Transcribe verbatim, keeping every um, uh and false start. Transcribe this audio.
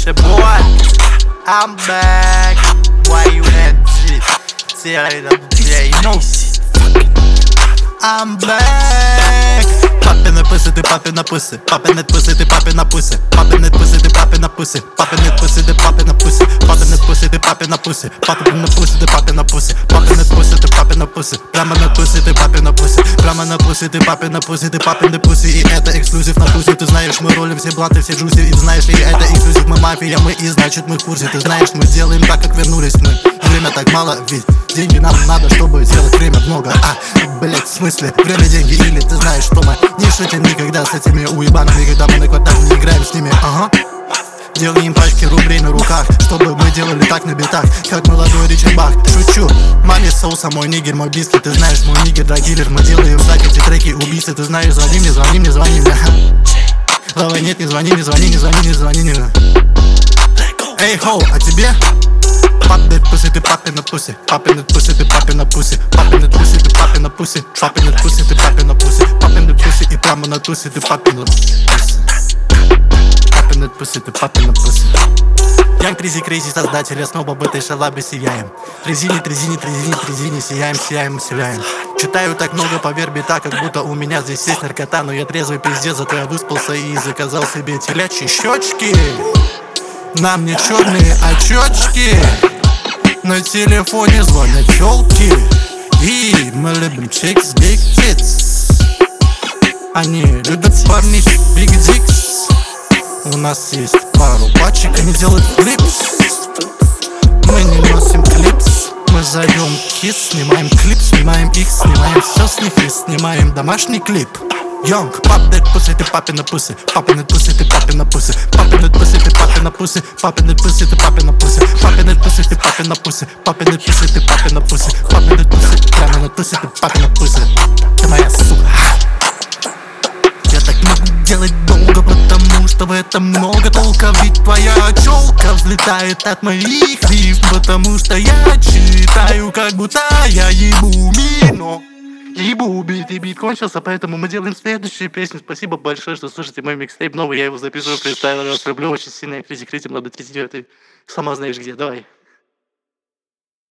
your boy, I'm back. Why you at shit? See how they don't say no. I'm back. Poppin' pussy, ты poppin' pussy. Poppin' pussy, ты poppin' pussy. Poppin' pussy, ты poppin' pussy. Poppin' pussy, ты poppin' pussy. Poppin' pussy, ты poppin' pussy. Poppin' pussy, ты poppin' pussy. Poppin' pussy, ты poppin' pussy. Прямо на pussy, ты poppin' pussy. Прямо на pussy, ты poppin' pussy. Ты poppin' pussy, и это эксклюзив на тусе. Ты знаешь, мы ролим все бланты, все джуси. И знаешь, и это эксклюзив, мы мафия, мы и значит мы в курсе. Ты знаешь, мы делаем так, как вернулись мы. Время так мало, ведь деньги нам надо, чтобы сделать время много. А, блять, в смысле, время, деньги, или ты знаешь, что мы не шутим никогда с этими уебанами, когда мы на квартале не играем с ними, ага. Делаем пачки рублей на руках, чтобы мы делали так на битах, как молодой Ричард Бах. Шучу, маме соуса, мой нигер, мой близкий. Ты знаешь, мой нигер, драгилер. Мы делаем так эти треки, убийцы. Ты знаешь, звони мне, звони мне, звони мне. Давай, нет, не звони, не звони, не звони, не звони мне. Эй, хоу, а тебе? Poppin' pussy, ты poppin' pussy. Poppin' pussy, ты poppin' pussy. Poppin' pussy, ты poppin' pussy. Poppin' pussy, ты poppin' pussy. Poppin' pussy, и прямо на тусе ты poppin' pussy. Poppin' pussy, ты poppin' pussy. Янг Тризи Крейзи, создатель, снова в этой шалабе сияем. Трезини, трезини, трезини, трезини, сияем, сияем, сияем. Читаю так много по вербе, так как будто у меня здесь есть наркота. Но я трезвый пиздец, зато я выспался и заказал себе телячьи щечки. На мне черные очечки, на телефоне звонят челки. И мы любим чикс, big tits. Они любят парней big dicks. У нас есть пару пачек, они делают флипс. Мы не носим клипс. Мы зайдем кис, снимаем клип, снимаем их, снимаем все с них и снимаем домашний клип. Young, pop that pussy, ты poppin' pussy. Poppin' pussy, ты poppin' pussy. Poppin' pussy, ты poppin' pussy. Poppin' pussy, ты poppin' pussy. Poppin' pussy, ты poppin' pussy. Poppin' pussy, ты poppin' pussy. Poppin' pussy, прямо на тусе, ты poppin' pussy. Ты моя сука. Я так могу делать долго, потому что в этом много толка. Ведь твоя челка взлетает от моих рифм, потому что я читаю, как будто я ебу мино. Ебу, убить, и бит кончился, поэтому мы делаем следующую песню. Спасибо большое, что слушаете мой микстейп новый. Я его запишу, представил, вас люблю очень сильно. Критик, критик, надо тридцать девятый. Сама знаешь где, давай.